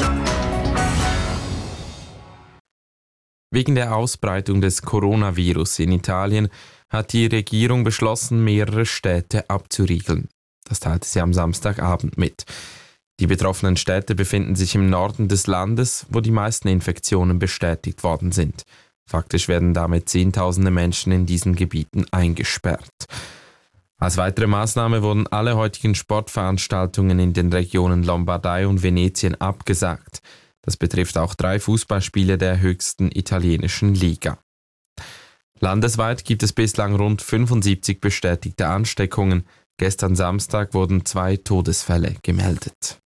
Wegen der Ausbreitung des Coronavirus in Italien hat die Regierung beschlossen, mehrere Städte abzuriegeln. Das teilte sie am Samstagabend mit. Die betroffenen Städte befinden sich im Norden des Landes, wo die meisten Infektionen bestätigt worden sind. Faktisch werden damit Zehntausende Menschen in diesen Gebieten eingesperrt. Als weitere Maßnahme wurden alle heutigen Sportveranstaltungen in den Regionen Lombardei und Venetien abgesagt. Das betrifft auch 3 Fußballspiele der höchsten italienischen Liga. Landesweit gibt es bislang rund 75 bestätigte Ansteckungen. Gestern Samstag wurden 2 Todesfälle gemeldet.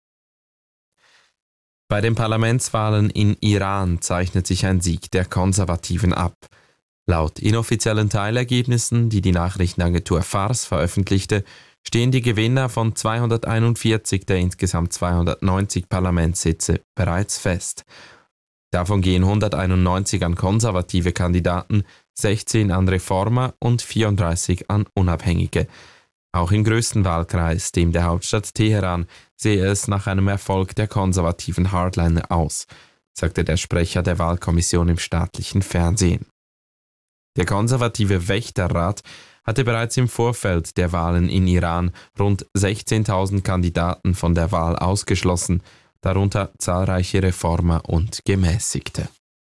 Bei den Parlamentswahlen in Iran zeichnet sich ein Sieg der Konservativen ab. Laut inoffiziellen Teilergebnissen, die die Nachrichtenagentur Fars veröffentlichte, stehen die Gewinner von 241 der insgesamt 290 Parlamentssitze bereits fest. Davon gehen 191 an konservative Kandidaten, 16 an Reformer und 34 an Unabhängige. Auch im größten Wahlkreis, dem der Hauptstadt Teheran, sehe es nach einem Erfolg der konservativen Hardliner aus, sagte der Sprecher der Wahlkommission im staatlichen Fernsehen. Der konservative Wächterrat hatte bereits im Vorfeld der Wahlen in Iran rund 16.000 Kandidaten von der Wahl ausgeschlossen, darunter zahlreiche Reformer und Gemäßigte.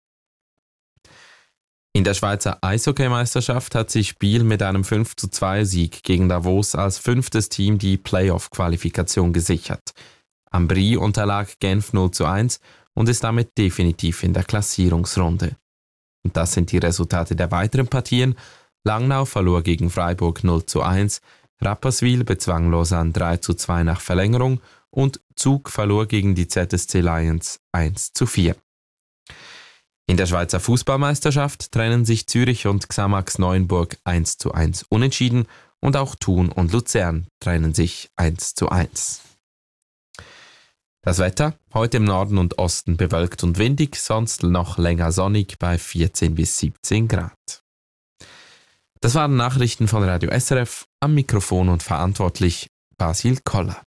In der Schweizer Eishockeymeisterschaft hat sich Biel mit einem 5:2-Sieg gegen Davos als 5. Team die Playoff-Qualifikation gesichert. Am Brie unterlag Genf 0:1 und ist damit definitiv in der Klassierungsrunde. Und das sind die Resultate der weiteren Partien. Langnau verlor gegen Freiburg 0:1, Rapperswil bezwang Lausanne 3:2 nach Verlängerung und Zug verlor gegen die ZSC Lions 1:4. In der Schweizer Fußballmeisterschaft trennen sich Zürich und Xamax Neuenburg 1:1 unentschieden und auch Thun und Luzern trennen sich 1:1. Das Wetter, heute im Norden und Osten bewölkt und windig, sonst noch länger sonnig bei 14 bis 17 Grad. Das waren Nachrichten von Radio SRF, am Mikrofon und verantwortlich Basil Koller.